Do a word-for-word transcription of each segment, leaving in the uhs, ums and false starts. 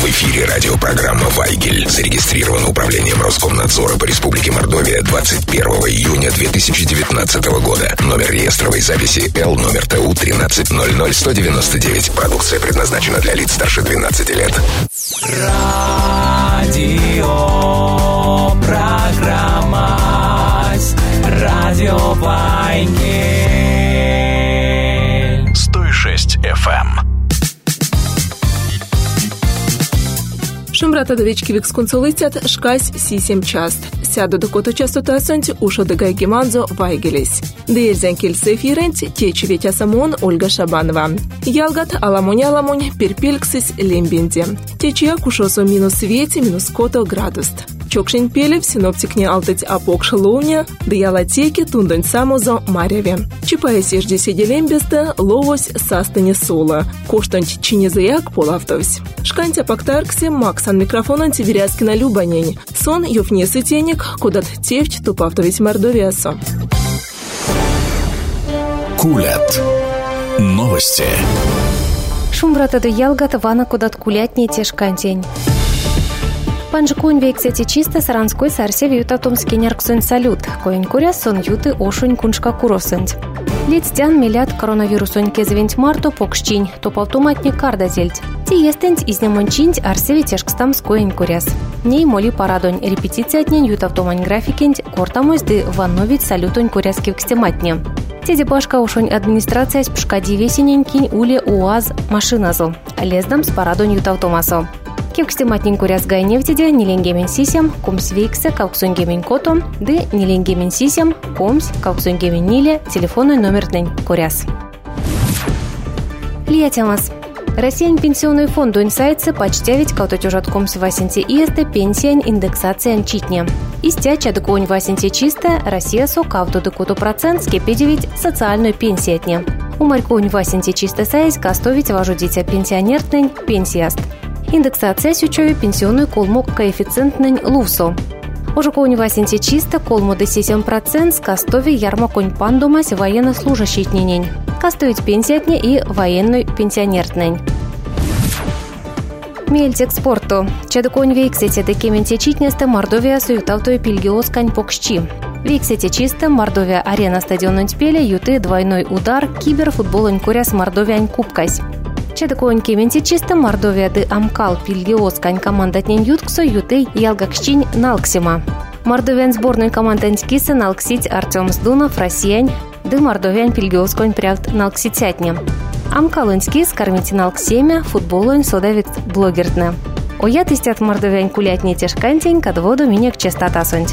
В эфире радиопрограмма «Вайгель». Зарегистрирован Управлением Роскомнадзора по Республике Мордовия двадцать первого июня две тысячи девятнадцатого года. Номер реестровой записи Л номер Т У тринадцать ноль ноль сто девяносто девять. Продукция предназначена для лиц старше двенадцати лет. Радио программа Радио Вайгель сто шесть эф эм. Шумрата довечки виксконсолитят шкась сисем част. Сяду до кото частота сэнти ушо дегай гиманзо вайгелись. Деерзен кельсы эфирент течи ветя самон Ольга Шабанова. Ялгат аламонь аламонь перпельксис лембенде. Течия кушосо минус вети минус кото градуст. Чокшень пели в синоптикне алтыть апок шелоуня, да ялатеки тундонь самозо мареве. Чипая сежди седелембесте ловось састане сола. Коштонь чинезаяк полавтовсь. Шкантя пактарксе максан микрофон антиверязкина любанень. Сон юфне сытенек, кудат тевть тупавтовить мордовиасо. Кулят. Новости. Шумбрата до ялгата вана кудат кулятне тешкантень. Панжикуин вексети чисто саранской сарсе вьюта томский нерксен салют, коин куря сон юты ошунь куншка куросент. Лицтян милят коронавирусонь кезвент марто покшчинь, топ автоматне карда зельть. Ти естенть изнемончинть арсеви тешкстам скоин куряс. Ней моли парадонь репетиция днень ют автомань графикенть, кортамойс ды ванновить салютонь куряски вкстематне. Теди башка ушонь администрация спшкади весененькинь уле УАЗ машиназо, лездам с парадонь ют автомасо. Кевкстематнин куряс гай нефтеде неленгемен сисем, комс вейксе кауксунгемен котом, ды неленгемен сисем, комс кауксунгемен ниле, телефонный номер днень куряс. Лиятямас. Россиян пенсионный фонд инсайтсы почтявить каутотюжат комс васенте иесте пенсиян индексациян читне. Истя чадыконь васенте чисто Россия со кавту декуту процент скепедевить социальную пенсиятне. Умарьконь васенте чисто сайз кастовить важудитя пенсионертнень пенсияст. Индексация сючови пенсионную колму коэффициентнень лувсо. Ожуконь васенте чисто колму до семь процентов скастови ярмаконь пандумась военнослужащитнень. Кастовить пенсиятне и военную пенсионертнень. Мельтек спорту. Чадыконь вейксете декементе читнесте Мордовия суютавтою пильгиоскань покшчи. Вейксете чисто Мордовия арена стадиононь пеле юты двойной удар киберфутболонь куряс Мордовиань кубкась. Чадыконь кементе чисто Мордовия ды амкал пильгиоскань командатнень ютксо юты ялгакшчинь налксима. Мордовиан сборной командань кисы налксить Артем Сдунов Россиянь ды Мордовиан пильгиосконь прявт налкситятне. Амкалыньски скормите налксемя футболонь содавит блогертне. Оят истят Мордовиан кулятне тешкантень кадводу минек частотасонь.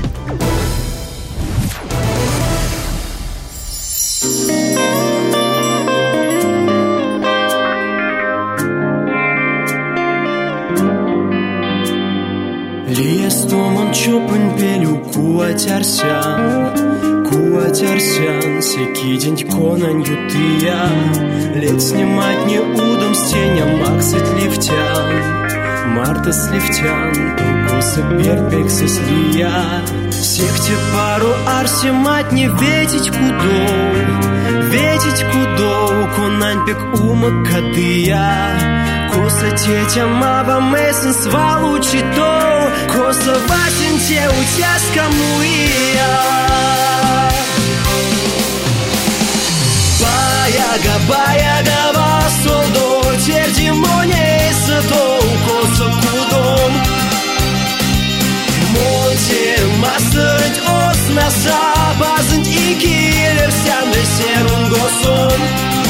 Лиестомон чопын пелю куатярсян, куатярсян, секиденть конань ютыя. Лет снимать не удом стеня максит лифтян, марта сливтян, тукуса перпексы слия. Сехте пару арсимать не ветить кудоу, ветить кудоу, конань пек умак кадыя. Коса тетя маба месен свалучито, коса васенте утяска муия. Баяга, баяга васолдо, тердимоней сато, коса кудом. Монте мастернь оснаса, базент и киллер сямле серун госон.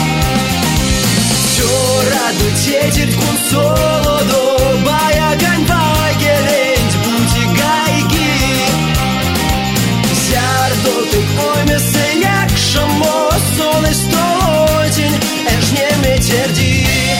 Раду тетель кун солодо, баягань вагелень, бути гайги. Зярдо ты ойме сеяк шамо, солы столотень, эжне метерди.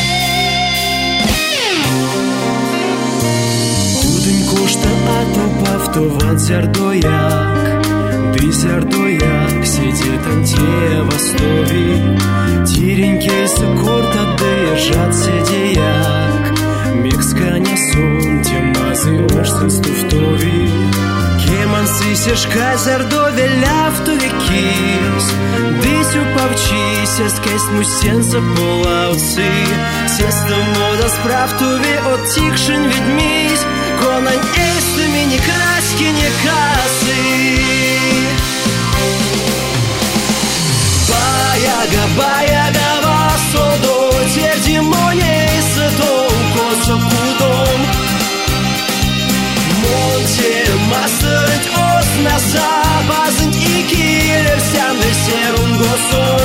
Кудынь кошта атопавтован зярдояк, ты зярдояк, сидит анте востови. Тиренькейся корта держат седеяк, мексканя сон, темазы орсын стуфтови. Кеман сисешка зардове ляфтове кис, дысю павчися, скайс мусенца полауцы, сеста мода za sprawtuwie odcichszyn widmis, konań estymi nie kraski, nie kasy. Bajaga, bajaga, vasodo, tjerdi moje to koso kudom. Monte masert osna sabazent ikiler sямbe serun goson.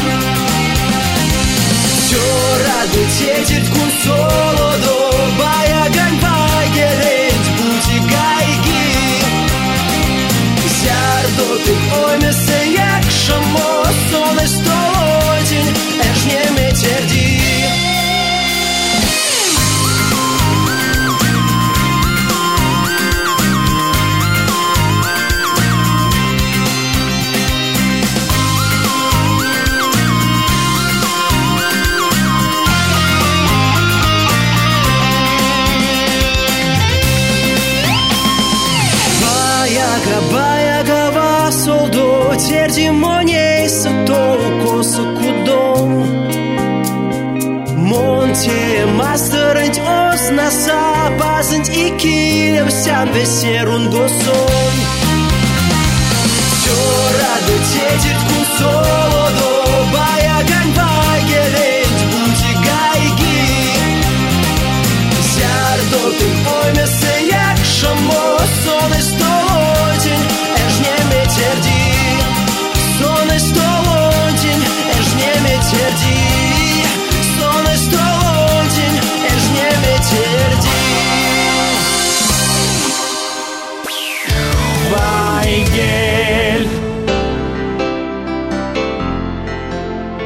Raду тетит кун солодо, баяган байгелет бути гайги. Зярдо ты оймесе як шамо, соны столотень, эш не метерди. Терди моней сато косо кудом. Монте мастерент ос наса базент и килев сям бесерун госон. Все раду тетит кун солодо, баяган байгелент бути гайги. Зярдо ты оймесе як шамо, соны столотень, эш не метерди. Соны столотень, эш не метерди. Соны столотень, эш не метерди. Вайгель.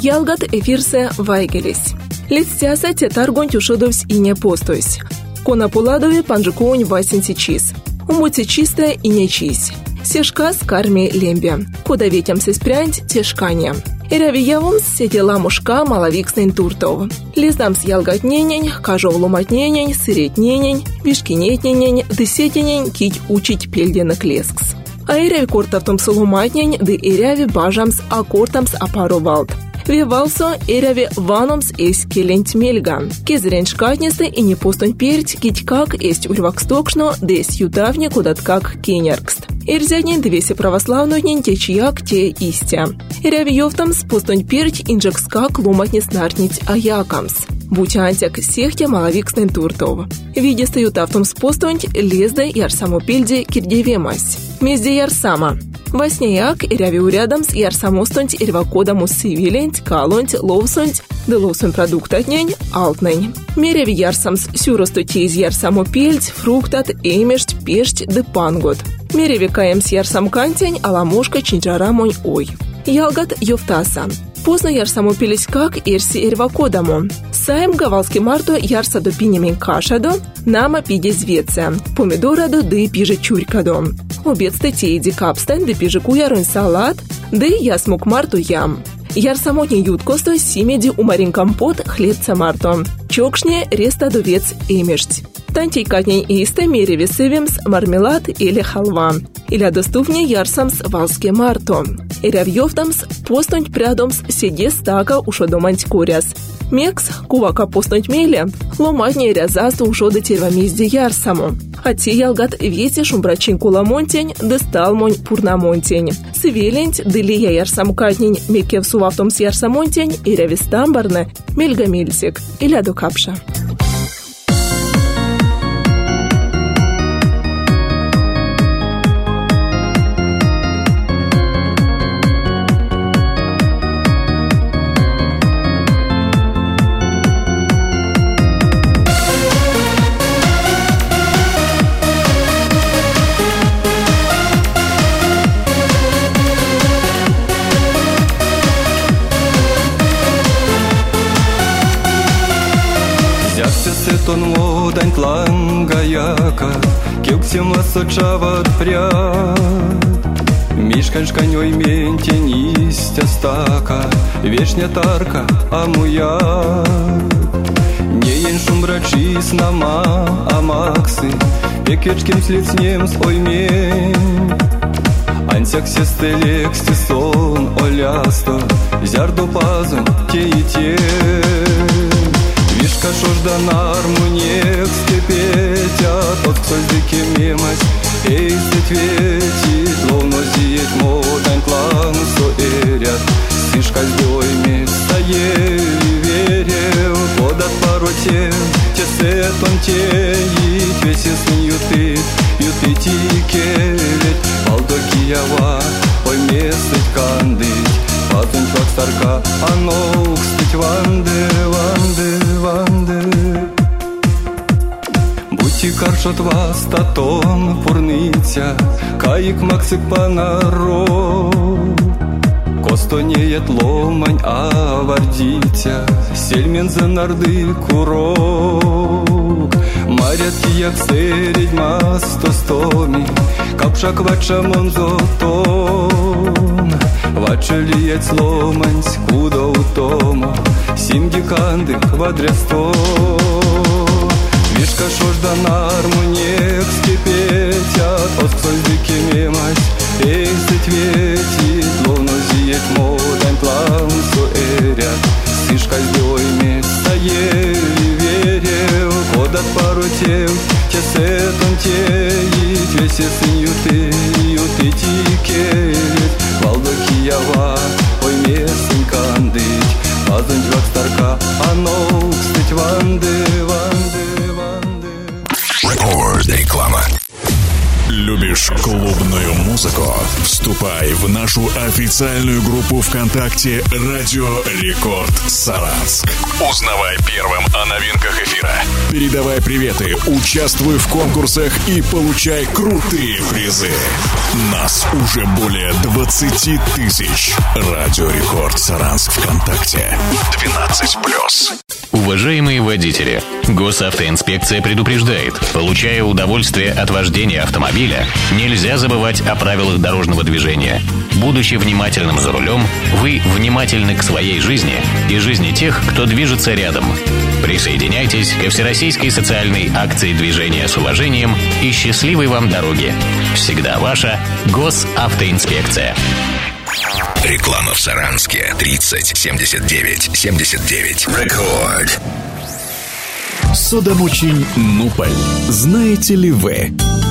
Ялгат эфирсе Вайгелис. Лицтяса тетаргон тюшодовс и не постойс. Кона пуладове панжикоунь васин сечис. Умути чисто и не чись. Сешка с карми лембе. Куда ветям се спрянь тешканье. Ирявиявум сетела мушка маловикснен туртов. Лиздам с ялгатненень, кажов ломатненень, сыретненень, вишкинетненень, десетенень кить учить пельдена клескс. А иряви кортавтом соломатнень, да иряви бажамс акортамс апаровалт. Вивалсо иряви ваномс эс келент мельган. Кезрен шкатнесты и не постон перить, кить как эсть ульвакстокшно, дес ютавне кудат как кенеркст. Ирзянин двесе православную нень течьяк те истя. Иряви йофтамс постон перить инжекска клуматнес нартнить аякамс. Будь антяк сехтя маловикснен туртов. Виде стают автом спостонть лезда ярсамопельде кирдевемась. Мезде ярсама. Васнеяк иряви урядамс ярсамостонть ирвакодамус сивиленть, калонть, ловсонть, да ловсон продуктатнень, алтнень. Меряви ярсамс сюростотей из ярсамопельдь, фруктат, эмешть, пешть, да пангот. Меряви каемс ярсамкантень, аламошка, чинчарамонь, ой. Ялгат йофтаса. Поздно ярсамопелись как эрси ирвакодамо. Саем гавалски марто ярса до пинемень кашадо, нама пиде звеце, помидорадо да пиже чурькадо. Обед статейди капстен да пиже куярун салат, да ясмук марто ям. Ярсамотни юткосто симеди умарин компот хлебца марто. Чокшне реста довец эмешть. Тантей катней исте мереви сывемс мармелад или халва. Или доступнее ярсамс валске марто. Ирявьёвтамс постонть прядомс седе стака ушодоманть куряс. Мекс кувака постонть меле, ломатнее рязасту ушода тервамизде ярсаму. А те ялгат веси шумбрачин куламонтень, да сталмонь пурнамонтень. Сывеленть, да лия ярсамкатнень, мекев сувавтомс ярсамонтень, ирявистамбарне, мельгамельсик, или адукапша. Тон модань тлангаяка, кюксим ласочават пряд. Мишкань шканёй ментень истя стака, вешня тарка амуя. Не ен шумбрачис нама амаксы, пекечким слицнем с оймень. Ансяк сестелексти сон олясто, зярду пазон те и те. Вишка шожда нармунек степетят, от ксольдыки мемась, эй светветит, ловно зиет модань клан соэрят. Сишка с дойми стоели верел, подат пару тем, те сетон теит, весь сын ютыт, ютыт и келет, балдоки ява, ой местыть кандыть. Патунь как старка, а ног стыть ванды, ванды, ванды. Будьте каршот вас татон пурниця, каик максик панаро. Косто неет ломань, а вардитя, сельмен за нарды курок. Марят як середь масто стоми, капша квача монзотон. Вачелиять сломансь, куда утомо, симди канды квадресто. Вишка шожда нармунек скипетят, от ксольдыки мемась, эй светветит, ловно зиет модань план суэрят. Сишка с дойми стоели верел, кодат пару тел, те сетон теит, весь сын юты, юты тикелет. Балдоки ява, ой местень кандыть, пазунь двак старка, а ног стыть ванды, ванды, ванды. Рекорд реклама. Любишь клубную музыку? Вступай в нашу официальную группу ВКонтакте «Радио Рекорд Саранск». Узнавай первым о новинках эфира. Передавай приветы, участвуй в конкурсах и получай крутые призы. Нас уже более двадцати тысяч. «Радио Рекорд Саранск» ВКонтакте. двенадцать плюс. Уважаемые водители, госавтоинспекция предупреждает: получая удовольствие от вождения автомобиля, нельзя забывать о правилах дорожного движения. Будучи внимательным за рулем, вы внимательны к своей жизни и жизни тех, кто движется рядом. Присоединяйтесь ко всероссийской социальной акции движения с уважением и счастливой вам дороги. Всегда ваша госавтоинспекция. Реклама в Саранске. тридцать семьдесят девять семьдесят девять. Рекорд. Содомочень Нуполь. Знаете ли вы?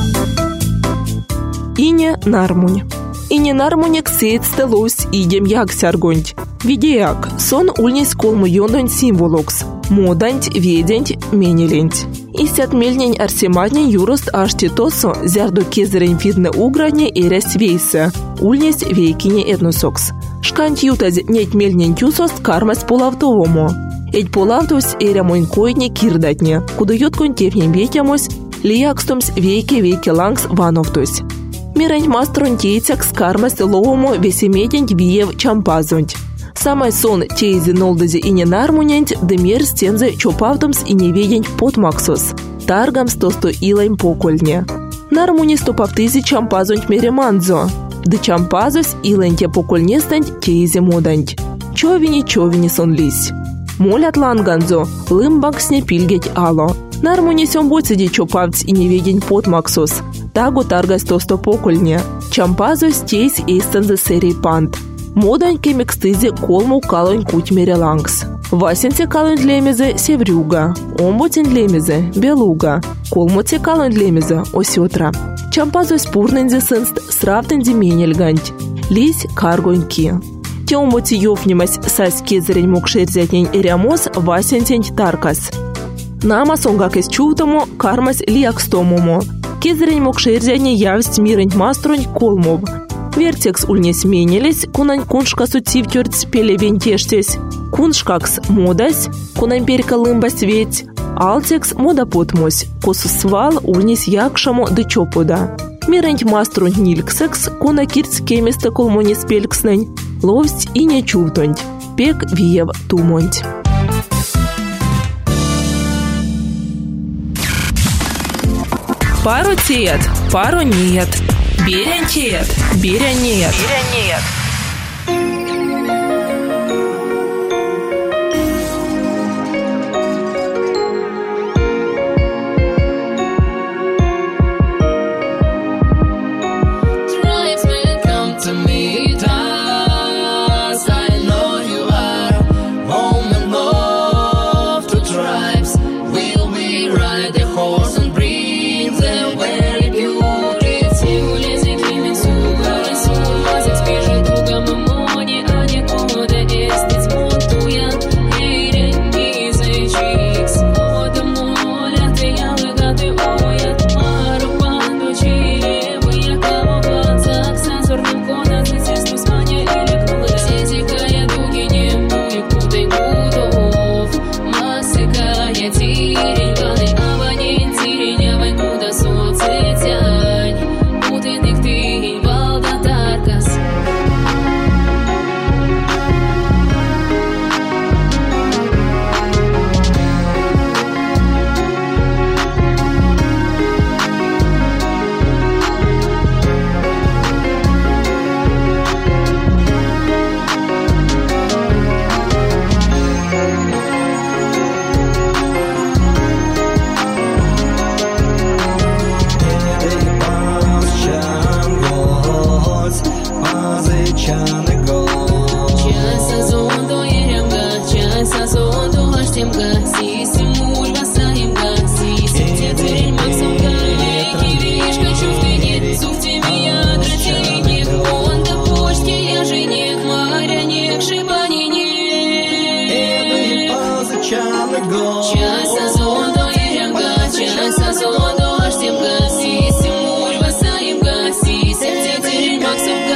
Ине нармунь. Ине нармунек сеет стелос идем як сяргонть. Видеяк сон ульнись колму йондонь символокс. Моданьть, веденьть, менеленть. Истят мельнень арсемаднень юрост ашти тосо зярду кезерень фидне уградне эрясь вейсе. Ульнись вейкине этносокс. Шкант ютаз неть мельнень тюсост кармас полавтовому. Эдь полавтус эря монькойдне кирдатне, куда йотконь тефнем ветямось, лиякстомс вейке вейке лангс вановтус. Мирень мастрон тейцак скармас ловому весемедень виев чампазонть. Самай сон тейзи нолдази и не нармунять, демер стензе чопавдомс и не ведень потмаксос. Таргам стосто илайм покольне. Нармуни стопавтызи чампазонть мереманзо. Да чампазос илайнте покольнестанть тейзи моданть. Човини човини сон лись. Молят ланганзо, лымбак сне пильгеть ало. Нармуни сём боцеди чопавдс и не ведень потмаксос. Тагу таргас тосто покольне. Чампазос тейз эйстанзе серий пант. Модань кемикстызи колму калонь куть мерелангс. Васенце калонь длемезе севрюга. Омботин длемезе белуга. Колмоте калонь длемезе осетра. Чампазось пурнензе сынст сравтензе менельганть. Лись каргоньки. Теомоти ёфнемась сась кезерень мокшерзятнень эрямос васенцень таркас. Нама сонгак из чутому кармас лиакстомому. Кезерень мокшерзятне явсть мирень маструнь колмоб. Вертекс ульнес менелись, кунань куншка сутив тёрть пелевентештесь, куншкакс модась, кунань перка лымбась ведь, алтекс мода потмось, косу свал ульнес якшамо да чопуда. Мирень маструнь нильксекс, куна кирц кемисте колмонис пелькснень, ловсть и не чувтонть, пек виев тумонть. Пару тет, пару нет. Берен тет, берен нет. Берен нет. Час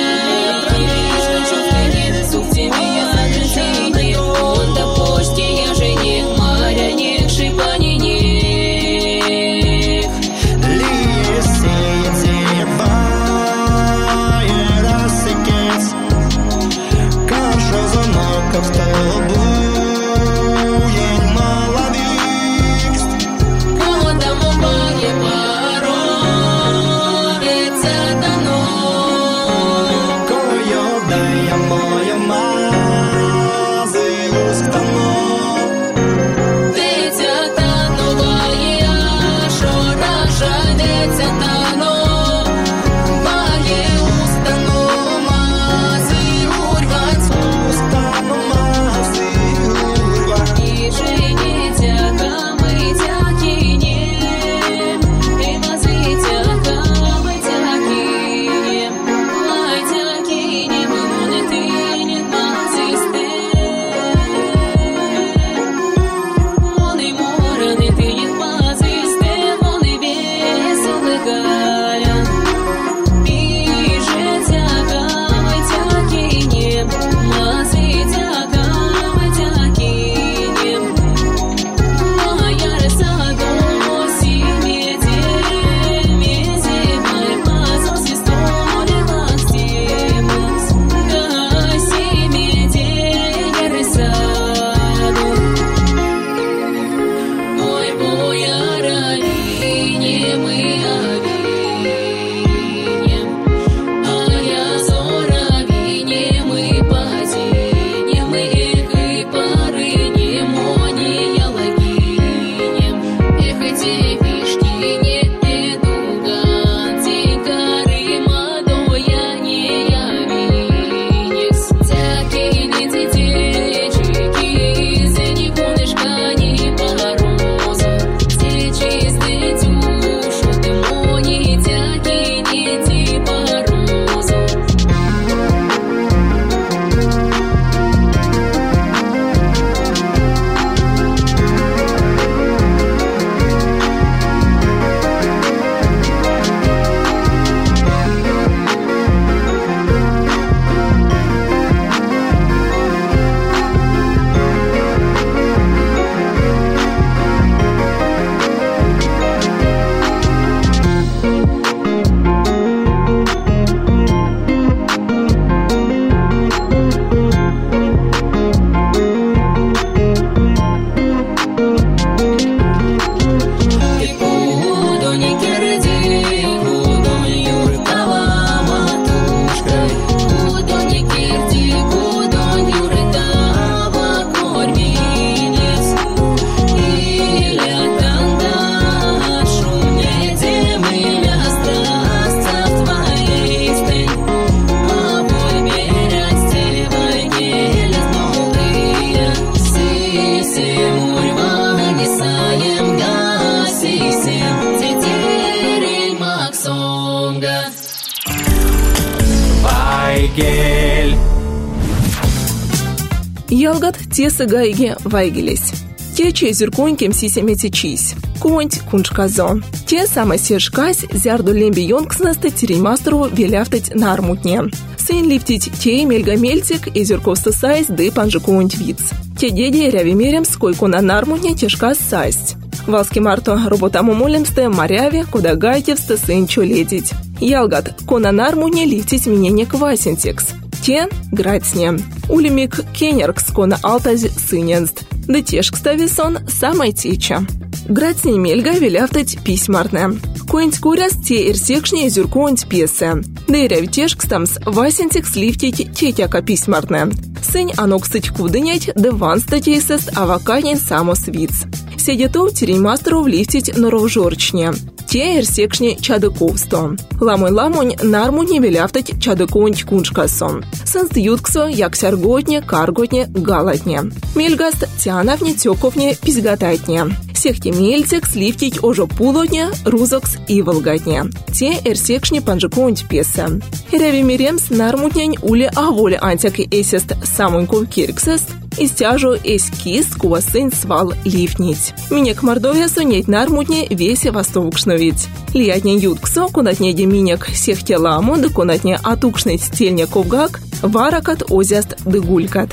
Ялгат тесы гайги вайгелись. Те, че зюрконьким сисемете чись. Конть куншказо. Те самые сешкась зярду лемби йонкснасты теремастру веляфтать на армутне. Сын лифтить те мельгамельтик и зюрковста сайз ды панжикунть виц. Те деди рявимерем скойку на нармутне тяжка сайз. Валски марто роботаму молемсте маряве, куда гайтевсте сынчо летить. Ялгат, кона нармутне лифтить минене квасентикс. Те грацне. Улимик кенеркс кона алтаз сыненст. Да теж, кстати, сон самой теча. Грацне мельга веляфтать письмарне. Коинть куряс те ирсекшне зюрконть песе. Да и рявтешкстамс васентик сливтить тетяка письмарне. Сынь анокстать кудынять, да ван статейсест аваканин самос виц. Седетов теремастеров лифтить норовжорчне. Те ирсекшне чадыковсто. Ламонь-ламонь нармутне веляфтать чадыконть куншкасон. Сынст ютксо як сярготне, карготне, галатне. Мельгаст тянавне, тёковне, пизгататне. Сехте мельцек сливтить ожо пулотне, рузокс и волгатне. Те ирсекшне панжиконть песе. Рявимеремс нармутнянь уле аволе антяки эсест самоньков кирксест. Истяжу эскиз кува сын свал лифнить. Минек мордовия сонеть нармутне весе востокшновить. Лиятне ютксо, кунатне деминек сехте ламо, да кунатне атукшныть стельне ковгак, варакат озяст дыгулькат.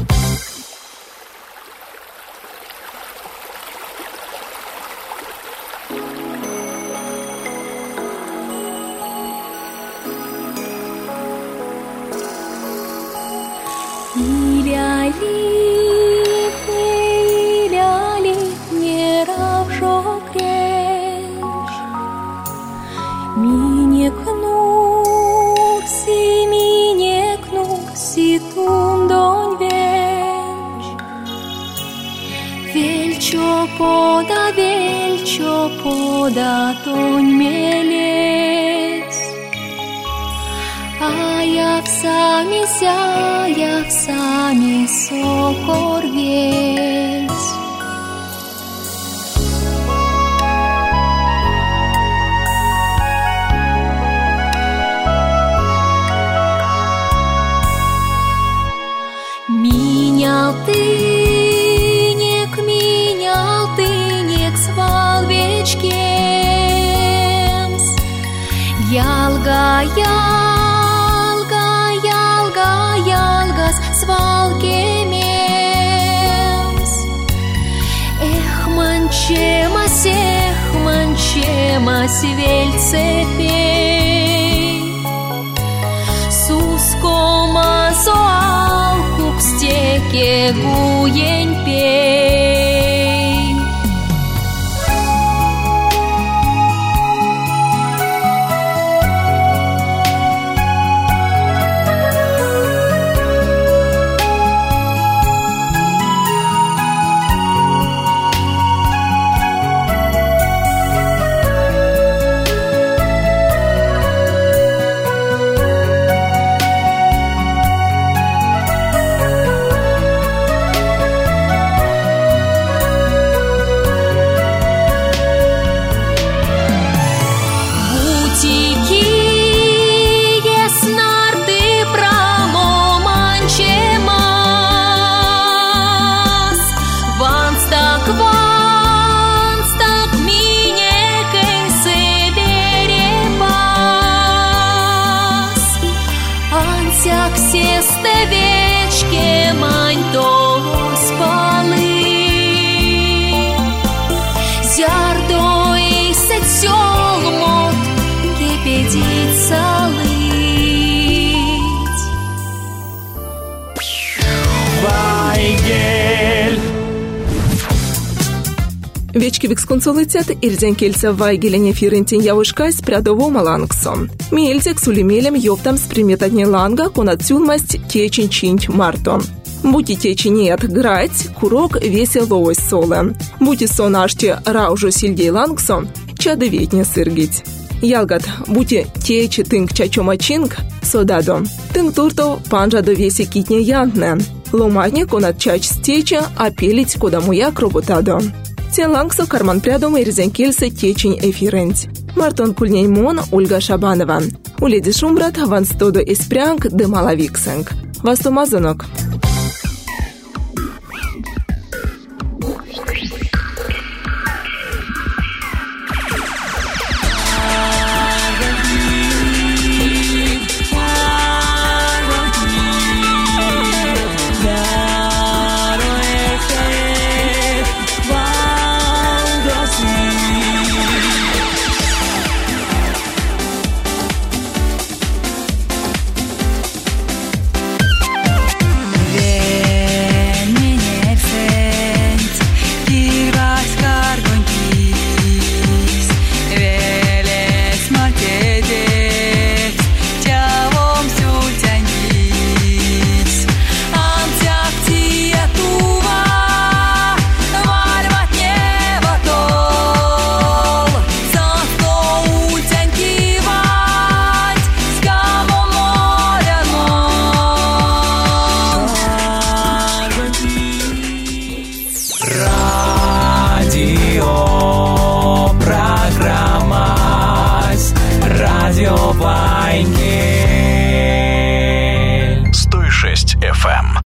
Poda velcio, poda toni meles. Aia sami sia, sami socorves. Меня ты Ялга, ялга, ялга, ялгас, свалкемемс. Эх, манчемас, эх, манчемас, вельцепей. Сускома соалку к стеке гуень пей. Вечки виксконсолицет ирзен кельца вайгелене фирентин явушкайс прядово малангсом. Мельцек сулимелем ёптам сприметатне ланга конацюлмасть течень чинть марто. Будьте теченет грать, курок веселовой соле. Будьте сонаште раужу сильдей лангсом, чадоветне сыргить. Ялгат, будьте тече тынк чачомачинг, содадо. Тынк турто панжа до весе китне янтне. Ломатне конат чач стеча, а пелить кодамуяк роботадо. Тен лангсо карман прядом ирзенкельсе течень эфирент. Мартон Кульнеймон, Ольга Шабанова. Уледи Шумбрат, ванстодо эспрянг де малавиксенг. Вастомазонок. эф эм.